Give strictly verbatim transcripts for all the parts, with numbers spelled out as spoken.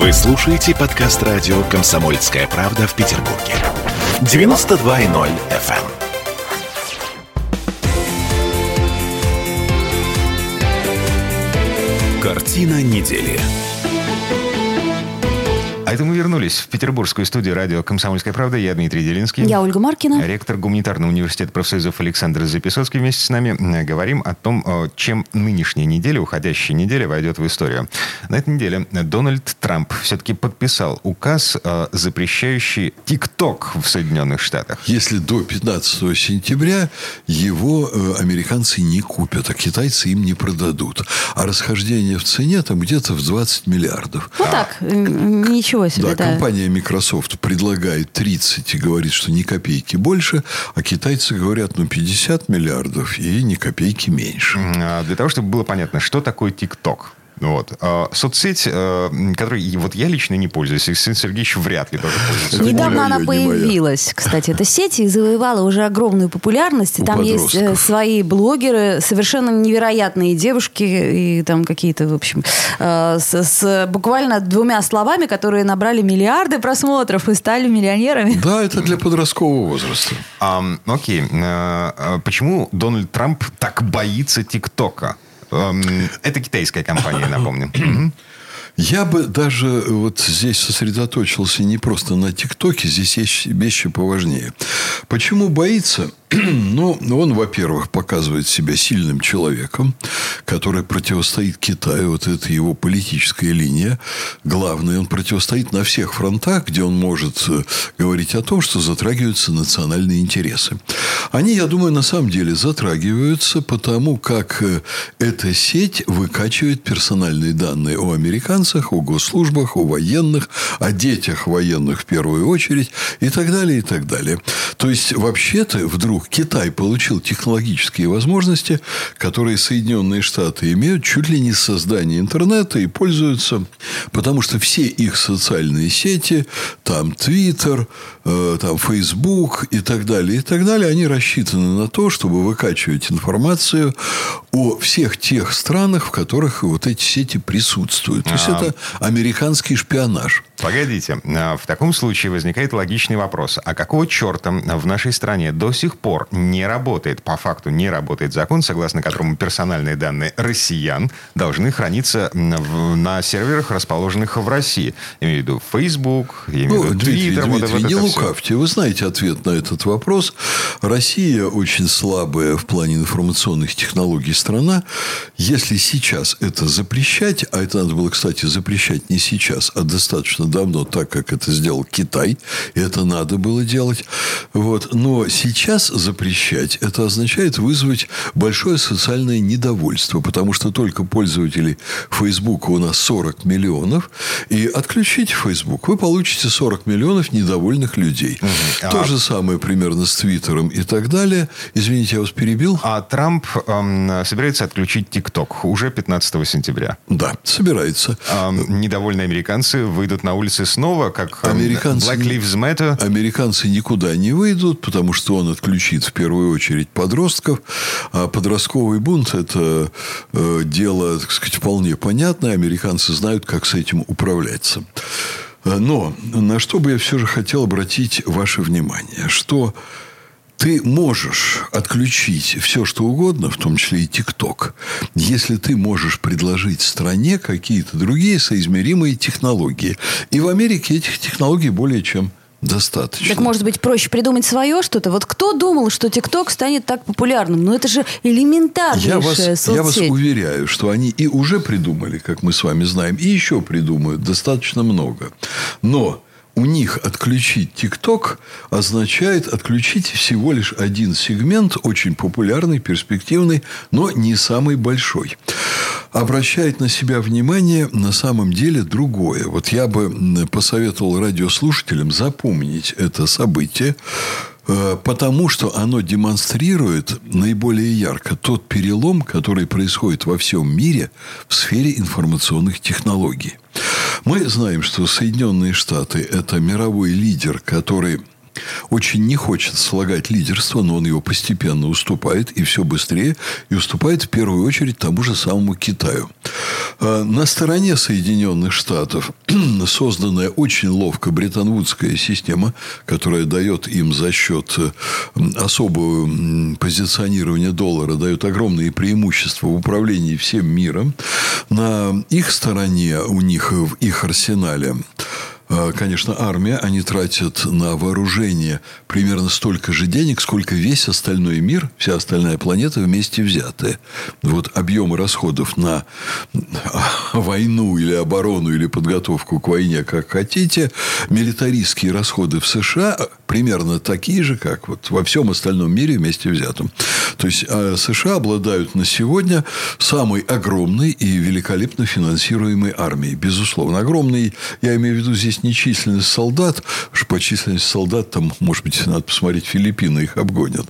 Вы слушаете подкаст радио «Комсомольская правда» в Петербурге. девяносто два и ноль эф эм. Картина недели. А это мы вернулись в петербургскую студию радио «Комсомольская правда». Я Дмитрий Делинский. Я Ольга Маркина. Ректор Гуманитарного университета профсоюзов Александр Записоцкий вместе с нами. Говорим о том, чем нынешняя неделя, уходящая неделя, войдет в историю. На этой неделе Дональд Трамп все-таки подписал указ, запрещающий ТикТок в Соединенных Штатах. Если до пятнадцатого сентября его американцы не купят, а китайцы им не продадут. А расхождение в цене там где-то в двадцать миллиардов. Вот а, так, ничего себе. Да, да, компания Microsoft предлагает тридцать и говорит, что ни копейки больше, а китайцы говорят, ну, пятьдесят миллиардов и ни копейки меньше. Для того, чтобы было понятно, что такое ТикТок. Вот. Соцсеть, которой вот я лично не пользуюсь, Александр Сергеевич вряд ли тоже пользуется. Недавно она появилась, кстати, эта сеть, и завоевала уже огромную популярность. И там есть свои блогеры, совершенно невероятные девушки, и там какие-то, в общем, с, с буквально двумя словами, которые набрали миллиарды просмотров и стали миллионерами. Да, это для подросткового возраста. А, окей. Почему Дональд Трамп так боится ТикТока? Это китайская компания, напомню. Я бы даже вот здесь сосредоточился не просто на ТикТоке, здесь есть вещи поважнее. Почему боится? Ну, он, во-первых, показывает себя сильным человеком, который противостоит Китаю. Вот это его политическая линия. Главное, он противостоит на всех фронтах, где он может говорить о том, что затрагиваются национальные интересы. Они, я думаю, на самом деле затрагиваются, потому как эта сеть выкачивает персональные данные о американцах, о госслужбах, о военных, о детях военных в первую очередь и так далее, и так далее. То есть, вообще-то, вдруг Китай получил технологические возможности, которые Соединенные Штаты имеют чуть ли не с создания интернета и пользуются, потому что все их социальные сети, там Твиттер, э, там Фейсбук и так далее, и так далее, они рассчитаны на то, чтобы выкачивать информацию о всех тех странах, в которых вот эти сети присутствуют. То есть, а... это американский шпионаж. Погодите, в таком случае возникает логичный вопрос. А какого черта в нашей стране до сих пор не работает, по факту не работает закон, согласно которому персональные данные россиян должны храниться на серверах, расположенных в России? Я имею в виду Facebook, я имею в виду Twitter. Дмитрий, вот, вот не лукавьте. Все. Вы знаете ответ на этот вопрос. Россия очень слабая в плане информационных технологий страна. Если сейчас это запрещать, а это надо было, кстати, запрещать не сейчас, а достаточно давно, так как это сделал Китай, и это надо было делать. Вот. Но сейчас запрещать, это означает вызвать большое социальное недовольство, потому что только пользователей Фейсбука у нас сорок миллионов, и отключить Facebook, вы получите сорок миллионов недовольных людей. Угу. То а... же самое примерно с Твиттером и так далее. Извините, я вас перебил. А Трамп эм, собирается отключить ТикТок уже пятнадцатого сентября. Да, собирается. Эм, недовольные американцы выйдут на улицы снова, как американцы, Black Lives Matter. Американцы никуда не выйдут, потому что он отключит в первую очередь подростков. А подростковый бунт – это э, дело, так сказать, вполне понятное. Американцы знают, как с этим управляться. Но на что бы я все же хотел обратить ваше внимание, что ты можешь отключить все, что угодно, в том числе и ТикТок, если ты можешь предложить стране какие-то другие соизмеримые технологии. И в Америке этих технологий более чем достаточно. Так, может быть, проще придумать свое что-то? Вот кто думал, что ТикТок станет так популярным? Ну, это же элементарнейшая я вас, соцсеть. Я вас уверяю, что они и уже придумали, как мы с вами знаем, и еще придумают достаточно много. Но у них отключить ТикТок означает отключить всего лишь один сегмент, очень популярный, перспективный, но не самый большой. Обращает на себя внимание на самом деле другое. Вот я бы посоветовал радиослушателям запомнить это событие, потому что оно демонстрирует наиболее ярко тот перелом, который происходит во всем мире в сфере информационных технологий. Мы знаем, что Соединенные Штаты – это мировой лидер, который очень не хочет слагать лидерство, но он его постепенно уступает, и все быстрее, и уступает в первую очередь тому же самому Китаю. На стороне Соединенных Штатов созданная очень ловко бреттон-вудская система, которая дает им за счет особого позиционирования доллара, дает огромные преимущества в управлении всем миром. На их стороне, у них в их арсенале, конечно, армия, они тратят на вооружение примерно столько же денег, сколько весь остальной мир, вся остальная планета вместе взятая. Вот объемы расходов на войну или оборону, или подготовку к войне, как хотите, милитаристские расходы в США примерно такие же, как вот во всем остальном мире вместе взятом. То есть, США обладают на сегодня самой огромной и великолепно финансируемой армией. Безусловно. Огромной, я имею в виду здесь не численность солдат, потому что по численности солдат там, может быть, надо посмотреть, Филиппины их обгонят.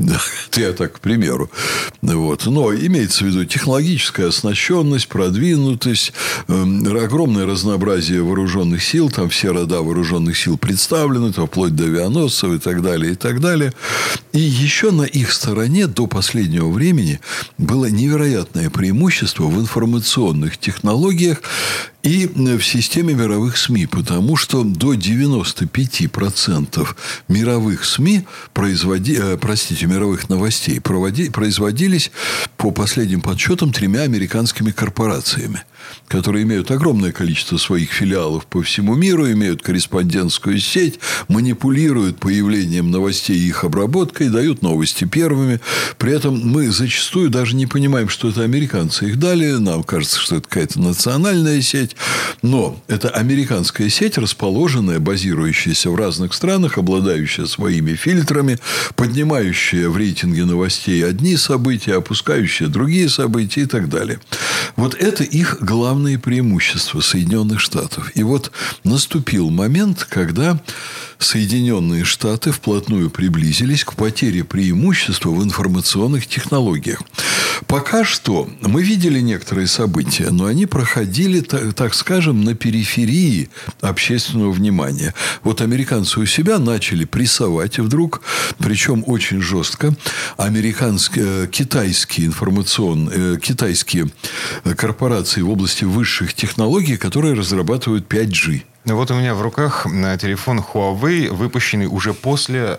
Это я так, к примеру. Вот. Но имеется в виду технологическая оснащенность, продвинутость, огромное разнообразие вооруженных сил, там все рода вооруженных сил представлены, там, вплоть до авианосцев и так далее, и так далее. И еще на их стороне до последнего времени было невероятное преимущество в информационных технологиях и в системе мировых СМИ, потому что до девяноста пяти процентов мировых СМИ, производи, простите, мировых новостей проводи, производились по последним подсчетам тремя американскими корпорациями, которые имеют огромное количество своих филиалов по всему миру, имеют корреспондентскую сеть, манипулируют появлением новостей и их обработкой, дают новости первыми. При этом мы зачастую даже не понимаем, что это американцы их дали. Нам кажется, что это какая-то национальная сеть. Но это американская сеть, расположенная, базирующаяся в разных странах, обладающая своими фильтрами, поднимающая в рейтинге новостей одни события, опускающая другие события и так далее. Вот это их главные преимущества Соединенных Штатов. И вот наступил момент, когда Соединенные Штаты вплотную приблизились к потере преимущества в информационных технологиях. Пока что мы видели некоторые события, но они проходили, так скажем, на периферии общественного внимания. Вот американцы у себя начали прессовать вдруг, причем очень жестко, американские, китайские информационные, китайские корпорации в области высших технологий, которые разрабатывают пять джи. Вот у меня в руках телефон Huawei, выпущенный уже после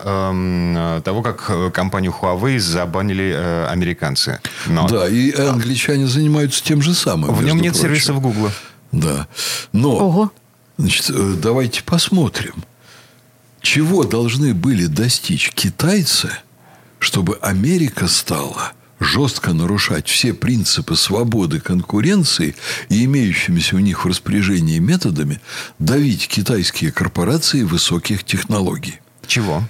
э, того, как компанию Huawei забанили э, американцы. Но... Да, и англичане занимаются тем же самым. В нем нет прочим. сервисов Гугла. Да. Но, Ого. Значит, давайте посмотрим, чего должны были достичь китайцы, чтобы Америка стала жестко нарушать все принципы свободы конкуренции и имеющимися у них в распоряжении методами давить китайские корпорации высоких технологий. Чего?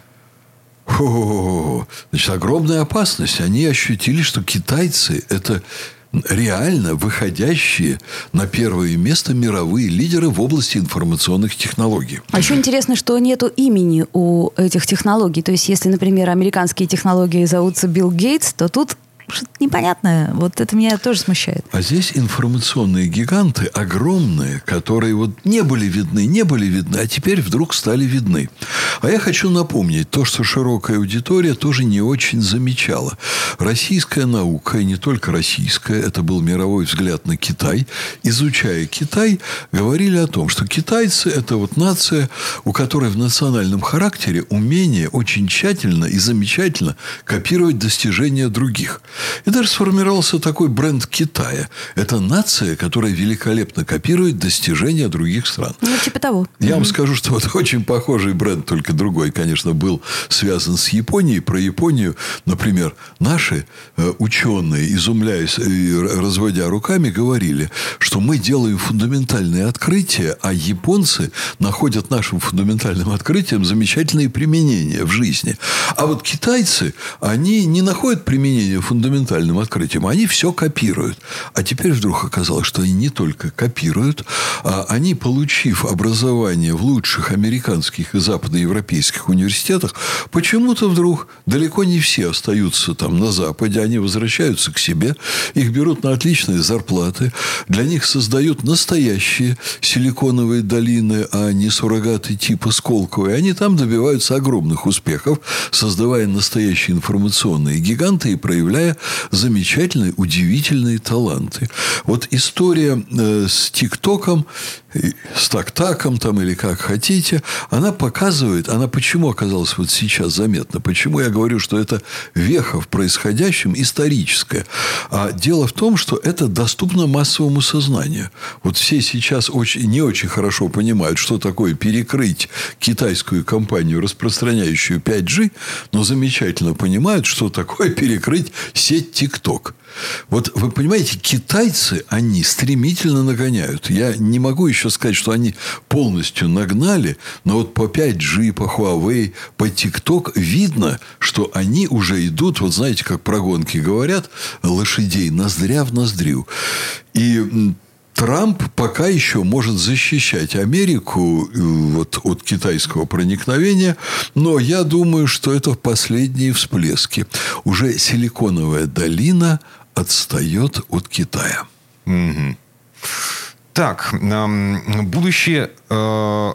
О-о-о-о. Значит, огромная опасность. Они ощутили, что китайцы – это реально выходящие на первое место мировые лидеры в области информационных технологий. А еще интересно, что нету имени у этих технологий. То есть, если, например, американские технологии зовутся Билл Гейтс, то тут что-то непонятное. Вот это меня тоже смущает. А здесь информационные гиганты огромные, которые вот не были видны, не были видны, а теперь вдруг стали видны. А я хочу напомнить то, что широкая аудитория тоже не очень замечала. Российская наука, и не только российская, это был мировой взгляд на Китай, изучая Китай, говорили о том, что китайцы – это вот нация, у которой в национальном характере умение очень тщательно и замечательно копировать достижения других. И даже сформировался такой бренд Китая. Это нация, которая великолепно копирует достижения других стран. Ну, типа того. Я mm-hmm. вам скажу, что вот очень похожий бренд, только другой, конечно, был связан с Японией. Про Японию, например, наши э, ученые, изумляясь и разводя руками, говорили, что мы делаем фундаментальные открытия, а японцы находят нашим фундаментальным открытиям замечательные применения в жизни. А вот китайцы, они не находят применения фундаментальным фундаментальным открытием. Они все копируют. А теперь вдруг оказалось, что они не только копируют, а они, получив образование в лучших американских и западноевропейских университетах, почему-то вдруг далеко не все остаются там на Западе. Они возвращаются к себе, их берут на отличные зарплаты. Для них создают настоящие силиконовые долины, а не суррогаты типа Сколково. И они там добиваются огромных успехов, создавая настоящие информационные гиганты и проявляя замечательные, удивительные таланты. Вот история э, с ТикТоком, с Так-таком там, или как хотите, она показывает, она почему оказалась вот сейчас заметна, почему я говорю, что это веха в происходящем историческая. А дело в том, что это доступно массовому сознанию. Вот все сейчас очень, не очень хорошо понимают, что такое перекрыть китайскую компанию, распространяющую пять джи, но замечательно понимают, что такое перекрыть сеть ТикТок. Вот вы понимаете, китайцы, они стремительно нагоняют. Я не могу еще сказать, что они полностью нагнали, но вот по пять джи, по Huawei, по TikTok видно, что они уже идут, вот знаете, как про гонки говорят, лошадей ноздря в ноздрю. И Трамп пока еще может защищать Америку вот, от китайского проникновения, но я думаю, что это последние всплески. Уже Силиконовая долина отстает от Китая. Mm-hmm. Так, будущее... Э-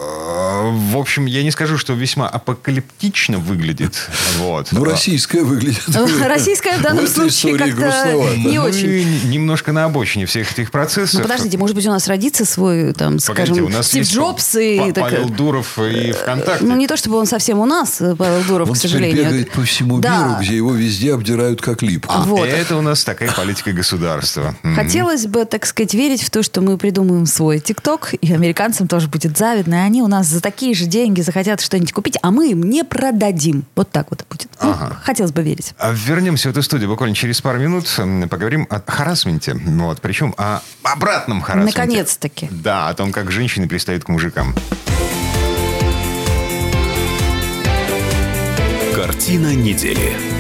В общем, я не скажу, что весьма апокалиптично выглядит. Вот. Ну, российская выглядит. Российская в данном случае как-то не очень. Мы немножко на обочине всех этих процессов. Ну, подождите, может быть, у нас родится свой, там, скажем, Стив Джобс и... Павел Дуров и ВКонтакте. Ну, не то, чтобы он совсем у нас, Павел Дуров, к сожалению. Он бегает по всему миру, где его везде обдирают как липку. Это у нас такая политика государства. Хотелось бы, так сказать, верить в то, что мы придумаем свой ТикТок, и американцам тоже будет завидно, и они у нас за такие же деньги захотят что-нибудь купить, а мы им не продадим. Вот так вот будет. Ага. Ну, хотелось бы верить. Вернемся в эту студию буквально через пару минут. Поговорим о харассменте. Вот, причем о обратном харассменте. Наконец-таки. Да, о том, как женщины пристают к мужикам. Картина недели.